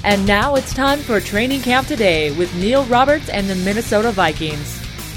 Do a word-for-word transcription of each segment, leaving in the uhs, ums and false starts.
And now it's time for Training Camp Today with Neil Roberts and the Minnesota Vikings.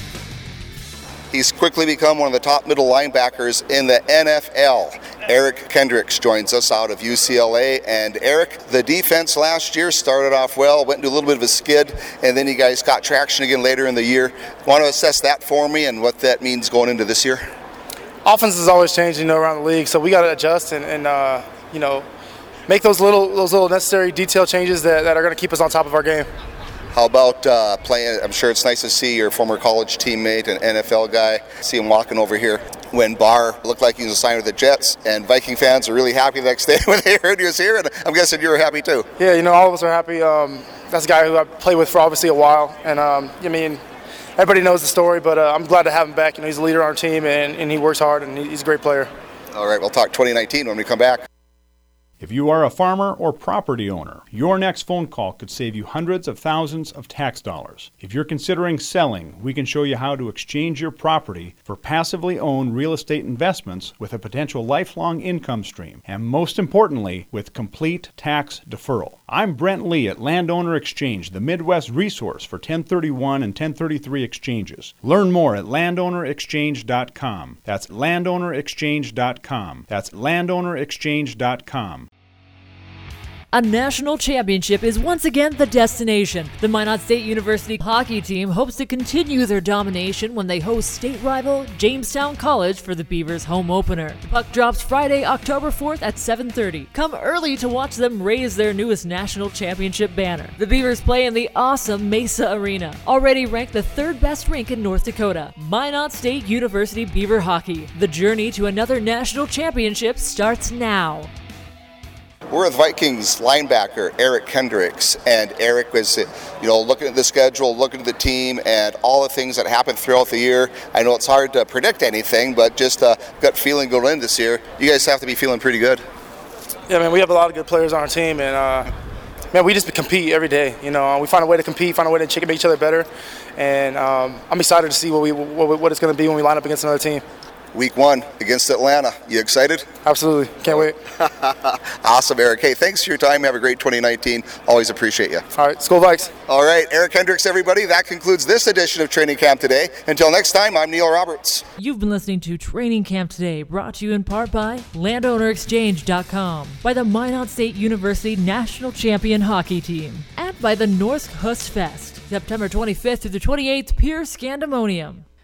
He's quickly become one of the top middle linebackers in the N F L. Eric Kendricks joins us out of U C L A. And Eric, the defense last year started off well, went into a little bit of a skid, and then you guys got traction again later in the year. Want to assess that for me and what that means going into this year? Offense is always changing, you know, around the league, so we got to adjust and, and uh, you know, make those little those little necessary detail changes that, that are going to keep us on top of our game. How about uh, playing? I'm sure it's nice to see your former college teammate and N F L guy, see him walking over here when Barr looked like he was assigned with the Jets, and Viking fans are really happy the next day when they heard he was here, and I'm guessing you were happy too. Yeah, you know, all of us are happy. Um, that's a guy who I played with for obviously a while, and um, I mean, everybody knows the story, but uh, I'm glad to have him back. You know, he's a leader on our team, and, and he works hard, and he's a great player. All right, we'll talk twenty nineteen when we come back. If you are a farmer or property owner, your next phone call could save you hundreds of thousands of tax dollars. If you're considering selling, we can show you how to exchange your property for passively owned real estate investments with a potential lifelong income stream, and most importantly, with complete tax deferral. I'm Brent Lee at Landowner Exchange, the Midwest resource for ten thirty-one and ten thirty-three exchanges. Learn more at landowner exchange dot com. That's landowner exchange dot com. That's landowner exchange dot com. A national championship is once again the destination. The Minot State University hockey team hopes to continue their domination when they host state rival Jamestown College for the Beavers' home opener. The puck drops Friday, October fourth at seven thirty. Come early to watch them raise their newest national championship banner. The Beavers play in the awesome Mesa Arena, already ranked the third best rink in North Dakota. Minot State University Beaver Hockey. The journey to another national championship starts now. We're with Vikings linebacker Eric Kendricks, and Eric was, you know, looking at the schedule, looking at the team, and all the things that happened throughout the year. I know it's hard to predict anything, but just a gut feeling going into this year. You guys have to be feeling pretty good. Yeah, man, we have a lot of good players on our team, and uh, man, we just compete every day. You know, we find a way to compete, find a way to make each other better, and um, I'm excited to see what we what, what it's going to be when we line up against another team. Week one against Atlanta. You excited? Absolutely. Can't wait. Awesome, Eric. Hey, thanks for your time. Have a great twenty nineteen. Always appreciate you. All right. Skol Vikes. All right. Eric Kendricks, everybody. That concludes this edition of Training Camp Today. Until next time, I'm Neil Roberts. You've been listening to Training Camp Today, brought to you in part by landowner exchange dot com, by the Minot State University National Champion Hockey Team, and by the Norsk Hust Fest, September twenty-fifth through the twenty-eighth, Pier Scandemonium.